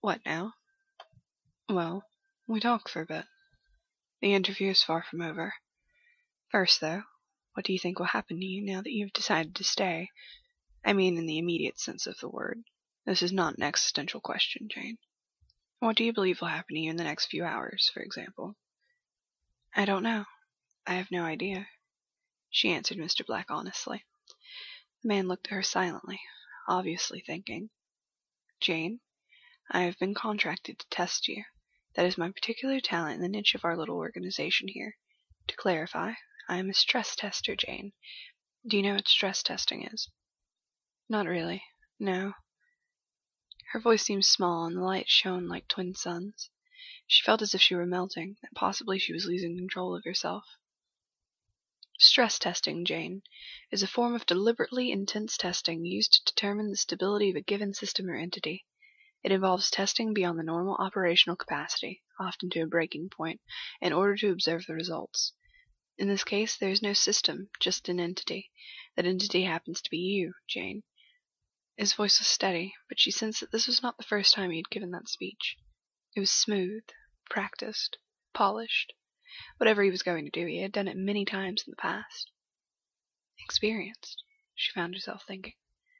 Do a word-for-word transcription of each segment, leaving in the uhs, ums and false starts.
What now? Well, we talked for a bit. The interview is far from over. First, though, what do you think will happen to you now that you have decided to stay? I mean in the immediate sense of the word. This is not an existential question, Jane. What do you believe will happen to you in the next few hours, for example? I don't know. I have no idea, she answered Mister Black honestly. The man looked at her silently, obviously thinking. Jane, I have been contracted to test you. That is my particular talent in the niche of our little organization here. To clarify, I am a stress tester, Jane. Do you know what stress testing is? Not really. No. Her voice seemed small, and the light shone like twin suns. She felt as if she were melting, that possibly she was losing control of herself. Stress testing, Jane, is a form of deliberately intense testing used to determine the stability of a given system or entity. It involves testing beyond the normal operational capacity, often to a breaking point, in order to observe the results. In this case, there is no system, just an entity. That entity happens to be you, Jane. His voice was steady, but she sensed that this was not the first time he had given that speech. It was smooth, practiced, polished. Whatever he was going to do, he had done it many times in the past. Experienced, she found herself thinking.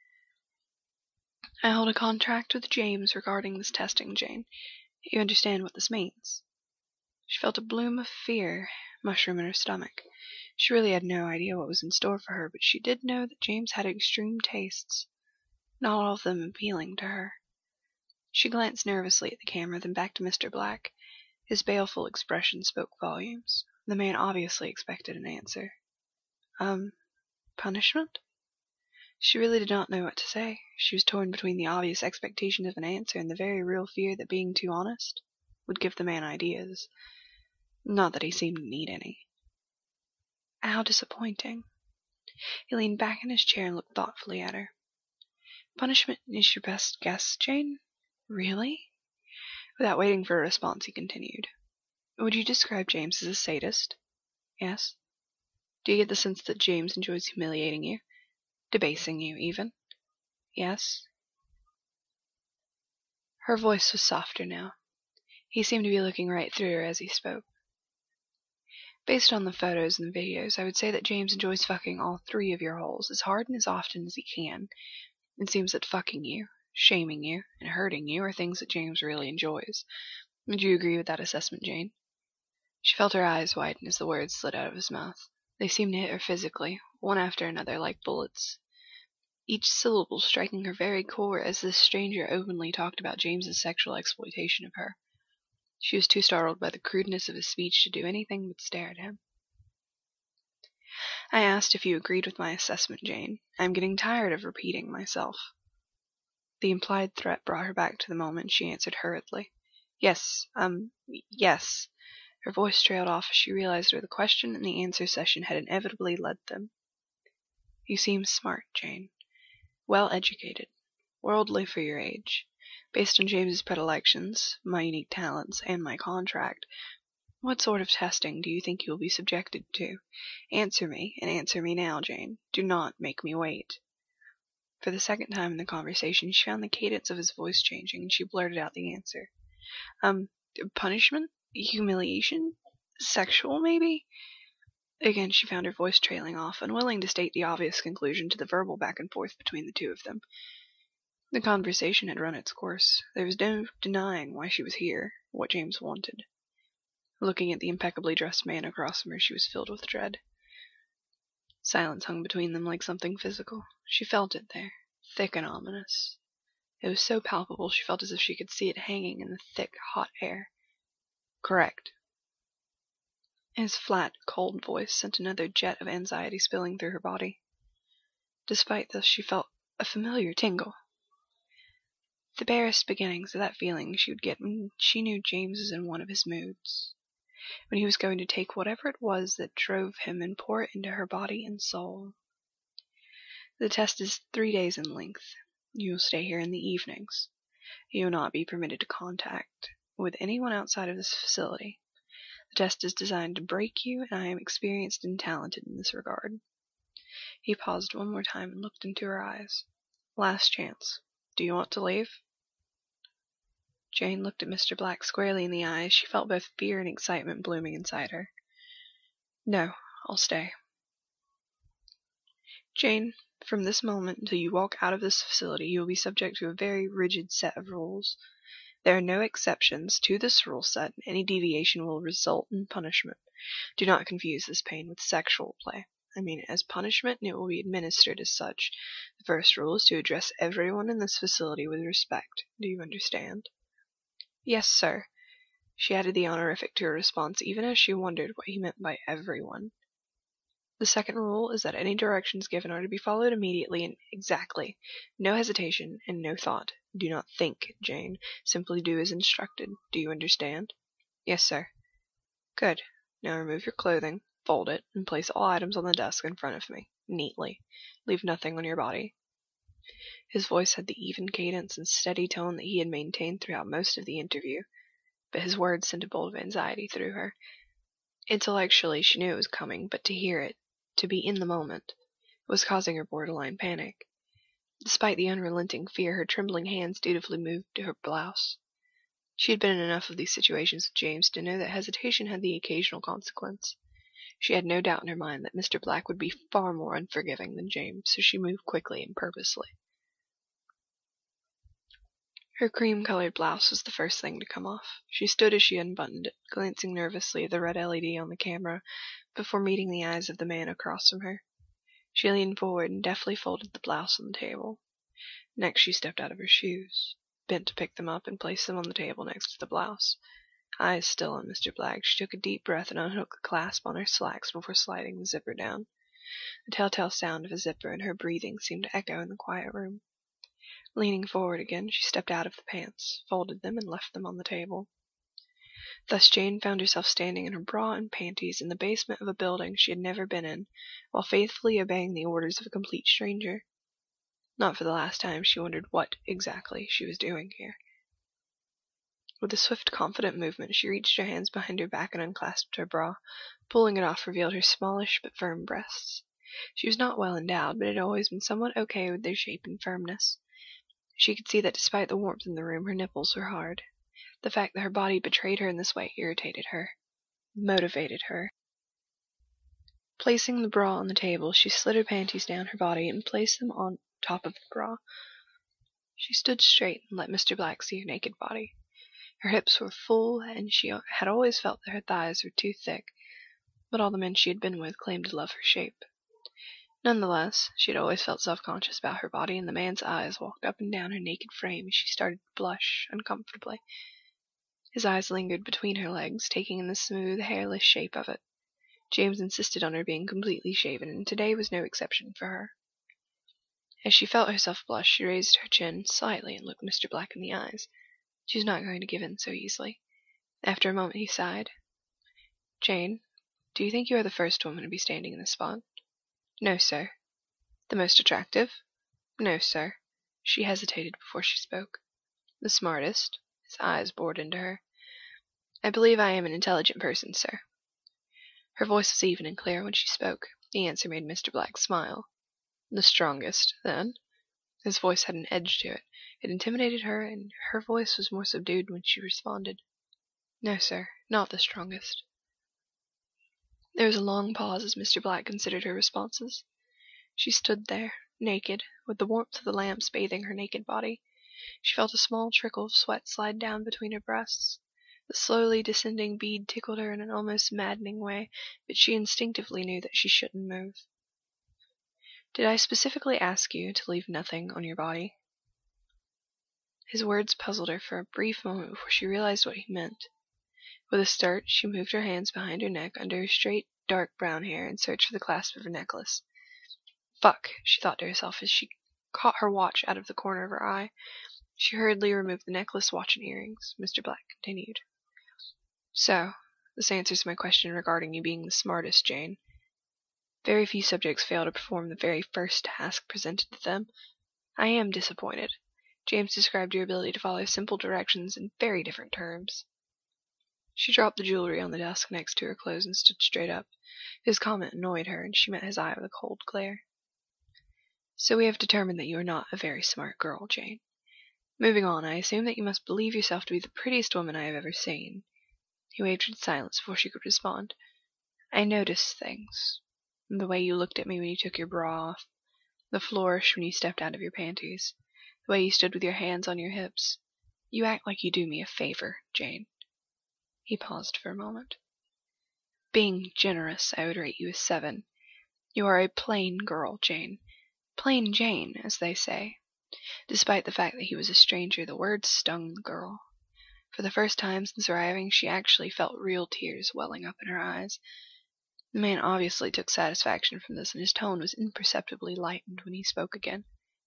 I hold a contract with James regarding this testing, Jane. You understand what this means? She felt a bloom of fear mushroom in her stomach. She really had no idea what was in store for her, but she did know that James had extreme tastes, not all of them appealing to her. She glanced nervously at the camera, then back to Mister Black. His baleful expression spoke volumes. The man obviously expected an answer. Um, punishment? She really did not know what to say. She was torn between the obvious expectation of an answer and the very real fear that being too honest would give the man ideas. Not that he seemed to need any. How disappointing. He leaned back in his chair and looked thoughtfully at her. Punishment is your best guess, Jane? Really? Without waiting for a response, he continued. Would you describe James as a sadist? Yes. Do you get the sense that James enjoys humiliating you? Debasing you, even? Yes. Her voice was softer now. He seemed to be looking right through her as he spoke. Based on the photos and the videos, I would say that James enjoys fucking all three of your holes as hard and as often as he can. It seems that fucking you, shaming you, and hurting you are things that James really enjoys. Would you agree with that assessment, Jane? She felt her eyes widen as the words slid out of his mouth. They seemed to hit her physically, one after another like bullets, each syllable striking her very core as this stranger openly talked about James's sexual exploitation of her. She was too startled by the crudeness of his speech to do anything but stare at him. I asked if you agreed with my assessment, Jane. I am getting tired of repeating myself. The implied threat brought her back to the moment. She answered hurriedly. Yes, um, yes. Her voice trailed off as she realized where the question and the answer session had inevitably led them. You seem smart, Jane. Well educated. Worldly for your age. Based on James's predilections, my unique talents, and my contract, what sort of testing do you think you will be subjected to? Answer me, and answer me now, Jane. Do not make me wait. For the second time in the conversation, she found the cadence of his voice changing, and she blurted out the answer. Um, punishment? Humiliation? Sexual, maybe? Again, she found her voice trailing off, unwilling to state the obvious conclusion to the verbal back and forth between the two of them. The conversation had run its course. There was no denying why she was here, what James wanted. Looking at the impeccably dressed man across from her, she was filled with dread. Silence hung between them like something physical. She felt it there, thick and ominous. It was so palpable she felt as if she could see it hanging in the thick, hot air. Correct. His flat, cold voice sent another jet of anxiety spilling through her body. Despite this, she felt a familiar tingle. The barest beginnings of that feeling she would get when she knew James was in one of his moods, when he was going to take whatever it was that drove him and pour it into her body and soul. The test is three days in length. You will stay here in the evenings. You will not be permitted to contact with anyone outside of this facility. The test is designed to break you, and I am experienced and talented in this regard. He paused one more time and looked into her eyes. Last chance. Do you want to leave? Jane looked at Mister Black squarely in the eyes. She felt both fear and excitement blooming inside her. No, I'll stay. Jane, from this moment until you walk out of this facility, you will be subject to a very rigid set of rules. There are no exceptions to this rule set, and any deviation will result in punishment. Do not confuse this pain with sexual play. I mean it as punishment, and it will be administered as such. The first rule is to address everyone in this facility with respect. Do you understand? Yes, sir. She added the honorific to her response, even as she wondered what he meant by everyone. The second rule is that any directions given are to be followed immediately and exactly. No hesitation and no thought. Do not think, Jane. Simply do as instructed. Do you understand? Yes, sir. Good. Now remove your clothing, fold it, and place all items on the desk in front of me, neatly. Leave nothing on your body. His voice had the even cadence and steady tone that he had maintained throughout most of the interview, but his words sent a bolt of anxiety through her. Intellectually, she knew it was coming, but to hear it, to be in the moment, was causing her borderline panic. Despite the unrelenting fear, her trembling hands dutifully moved to her blouse. She had been in enough of these situations with James to know that hesitation had the occasional consequence. She had no doubt in her mind that Mister Black would be far more unforgiving than James, so she moved quickly and purposely. Her cream-colored blouse was the first thing to come off. She stood as she unbuttoned it, glancing nervously at the red L E D on the camera before meeting the eyes of the man across from her. She leaned forward and deftly folded the blouse on the table. Next she stepped out of her shoes, bent to pick them up and place them on the table next to the blouse. Eyes still on Mister Black, she took a deep breath and unhooked the clasp on her slacks before sliding the zipper down. The telltale sound of a zipper and her breathing seemed to echo in the quiet room. Leaning forward again, she stepped out of the pants, folded them, and left them on the table. Thus Jane found herself standing in her bra and panties in the basement of a building she had never been in, while faithfully obeying the orders of a complete stranger. Not for the last time she wondered what, exactly, she was doing here. With a swift, confident movement, she reached her hands behind her back and unclasped her bra. Pulling it off revealed her smallish but firm breasts. She was not well endowed, but had always been somewhat okay with their shape and firmness. She could see that despite the warmth in the room, her nipples were hard. The fact that her body betrayed her in this way irritated her, motivated her. Placing the bra on the table, she slid her panties down her body and placed them on top of the bra. She stood straight and let Mister Black see her naked body. Her hips were full, and she had always felt that her thighs were too thick, but all the men she had been with claimed to love her shape. Nonetheless, she had always felt self-conscious about her body, and the man's eyes walked up and down her naked frame as she started to blush uncomfortably. His eyes lingered between her legs, taking in the smooth, hairless shape of it. James insisted on her being completely shaven, and today was no exception for her. As she felt herself blush, she raised her chin slightly and looked Mister Black in the eyes. She was not going to give in so easily. After a moment he sighed. "Jane, do you think you are the first woman to be standing in this spot?" "No, sir." "The most attractive?" "No, sir." She hesitated before she spoke. "The smartest?" His eyes bored into her. "I believe I am an intelligent person, sir." Her voice was even and clear when she spoke. The answer made Mister Black smile. "The strongest, then?" His voice had an edge to it. It intimidated her, and her voice was more subdued when she responded. "No, sir, not the strongest." There was a long pause as Mister Black considered her responses. She stood there, naked, with the warmth of the lamps bathing her naked body. She felt a small trickle of sweat slide down between her breasts. The slowly descending bead tickled her in an almost maddening way, but she instinctively knew that she shouldn't move. "Did I specifically ask you to leave nothing on your body?" His words puzzled her for a brief moment before she realized what he meant. With a start, she moved her hands behind her neck under her straight, dark brown hair and searched for the clasp of her necklace. "Fuck," she thought to herself as she caught her watch out of the corner of her eye. She hurriedly removed the necklace, watch, and earrings. Mister Black continued. "So, this answers my question regarding you being the smartest, Jane. Very few subjects fail to perform the very first task presented to them. I am disappointed. James described your ability to follow simple directions in very different terms." She dropped the jewelry on the desk next to her clothes and stood straight up. His comment annoyed her, and she met his eye with a cold glare. "So we have determined that you are not a very smart girl, Jane. Moving on, I assume that you must believe yourself to be the prettiest woman I have ever seen." He waved in silence before she could respond. "I noticed things. The way you looked at me when you took your bra off. The flourish when you stepped out of your panties. The way you stood with your hands on your hips. You act like you do me a favor, Jane." He paused for a moment. "Being generous, I would rate you a seven. You are a plain girl, Jane. Plain Jane, as they say." Despite the fact that he was a stranger, the words stung the girl. For the first time since arriving, she actually felt real tears welling up in her eyes. The man obviously took satisfaction from this, and his tone was imperceptibly lightened when he spoke again.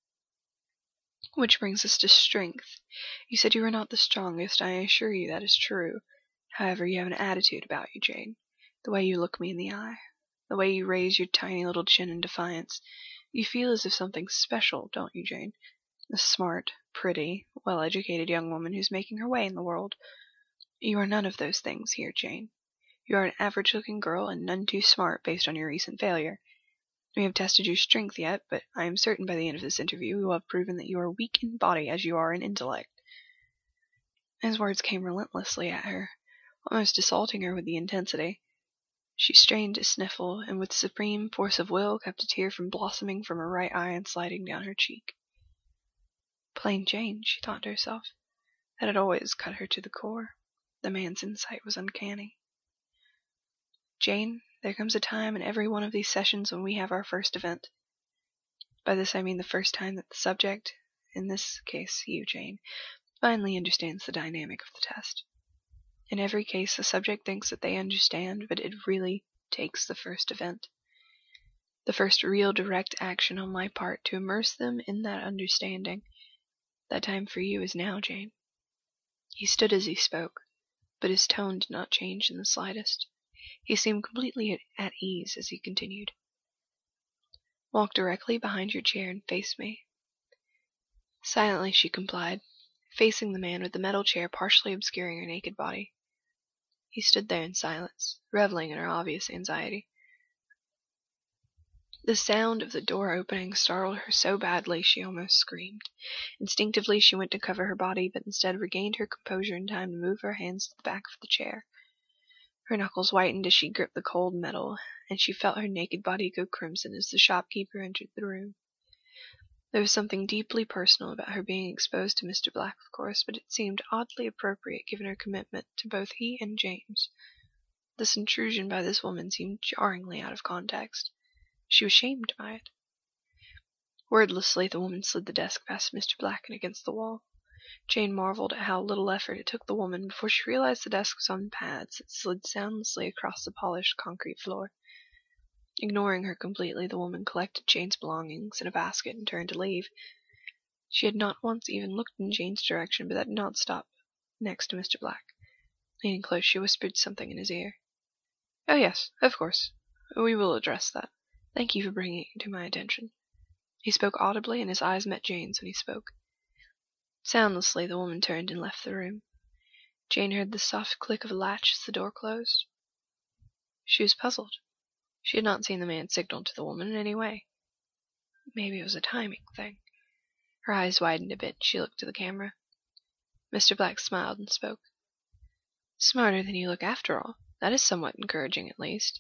"Which brings us to strength. You said you were not the strongest. I assure you that is true. However, you have an attitude about you, Jane. The way you look me in the eye. The way you raise your tiny little chin in defiance. You feel as if something special, don't you, Jane? A smart, pretty, well-educated young woman who's making her way in the world. You are none of those things here, Jane. You are an average-looking girl, and none too smart based on your recent failure. We have tested your strength yet, but I am certain by the end of this interview we will have proven that you are weak in body as you are in intellect." His words came relentlessly at her, almost assaulting her with the intensity. She strained to sniffle, and with supreme force of will kept a tear from blossoming from her right eye and sliding down her cheek. Plain Jane, she thought to herself. That had always cut her to the core. The man's insight was uncanny. "Jane, there comes a time in every one of these sessions when we have our first event. By this I mean the first time that the subject, in this case you, Jane, finally understands the dynamic of the test. In every case the subject thinks that they understand, but it really takes the first event. The first real direct action on my part to immerse them in that understanding. That time for you is now, Jane." He stood as he spoke, but his tone did not change in the slightest. He seemed completely at, at ease as he continued. "Walk directly behind your chair and face me." Silently she complied, facing the man with the metal chair partially obscuring her naked body. He stood there in silence, reveling in her obvious anxiety. The sound of the door opening startled her so badly she almost screamed. Instinctively she went to cover her body, but instead regained her composure in time to move her hands to the back of the chair. Her knuckles whitened as she gripped the cold metal, and she felt her naked body go crimson as the shopkeeper entered the room. There was something deeply personal about her being exposed to Mister Black, of course, but it seemed oddly appropriate given her commitment to both he and James. This intrusion by this woman seemed jarringly out of context. She was shamed by it. Wordlessly, the woman slid the desk past Mister Black and against the wall. Jane marveled at how little effort it took the woman before she realized the desk was on pads that slid soundlessly across the polished concrete floor. Ignoring her completely, the woman collected Jane's belongings in a basket and turned to leave. She had not once even looked in Jane's direction, but that did not stop next to Mister Black. Leaning close, she whispered something in his ear. "Oh yes, of course. We will address that. Thank you for bringing it to my attention." He spoke audibly, and his eyes met Jane's when he spoke. Soundlessly, the woman turned and left the room. Jane heard the soft click of a latch as the door closed. She was puzzled. She had not seen the man signal to the woman in any way. Maybe it was a timing thing. Her eyes widened a bit, and she looked to the camera. Mister Black smiled and spoke. "Smarter than you look after all. That is somewhat encouraging, at least."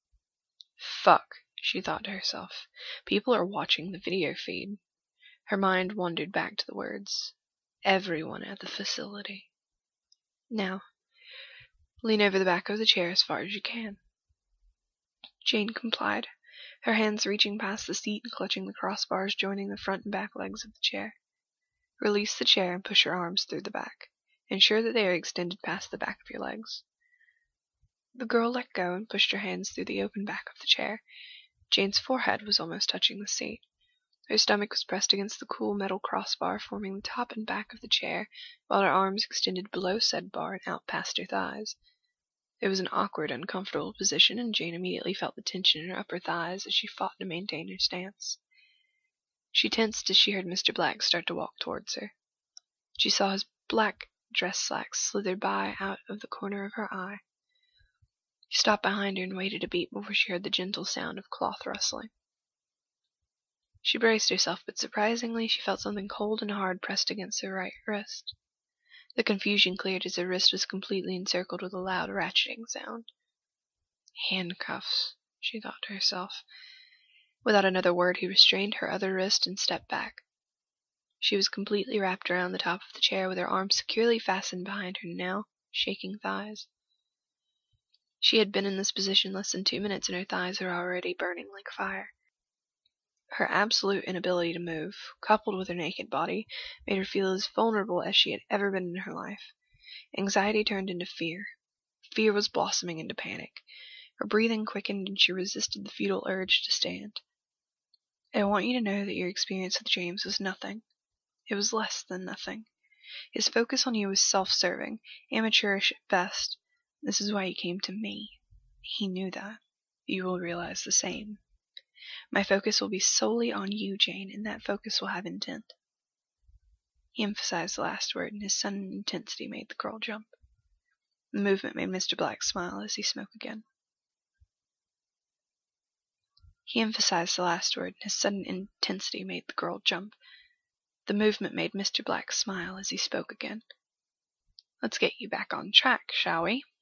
Fuck, she thought to herself. People are watching the video feed. Her mind wandered back to the words. Everyone at the facility. "Now, lean over the back of the chair as far as you can." Jane complied, her hands reaching past the seat and clutching the crossbars joining the front and back legs of the chair. Release the chair and push your arms through the back. Ensure that they are extended past the back of your legs. The girl let go and pushed her hands through the open back of the chair. Jane's forehead was almost touching the seat. Her stomach was pressed against the cool metal crossbar forming the top and back of the chair, while her arms extended below said bar and out past her thighs. It was an awkward, uncomfortable position, and Jane immediately felt the tension in her upper thighs as she fought to maintain her stance. She tensed as she heard Mister Black start to walk towards her. She saw his black dress slacks slither by out of the corner of her eye. She stopped behind her and waited a beat before she heard the gentle sound of cloth rustling. She braced herself, but surprisingly she felt something cold and hard pressed against her right wrist. The confusion cleared as her wrist was completely encircled with a loud ratcheting sound. Handcuffs, she thought to herself. Without another word he restrained her other wrist and stepped back. She was completely wrapped around the top of the chair with her arms securely fastened behind her now shaking thighs. She had been in this position less than two minutes and her thighs were already burning like fire. Her absolute inability to move, coupled with her naked body, made her feel as vulnerable as she had ever been in her life. Anxiety turned into fear. Fear was blossoming into panic. Her breathing quickened and she resisted the futile urge to stand. I want you to know that your experience with James was nothing. It was less than nothing. His focus on you was self-serving, amateurish at best. This is why he came to me. He knew that. You will realize the same. My focus will be solely on you, Jane, and that focus will have intent. He emphasized the last word, and his sudden intensity made the girl jump. The movement made Mister Black smile as he spoke again. He emphasized the last word, and his sudden intensity made the girl jump. The movement made Mister Black smile as he spoke again. Let's get you back on track, shall we?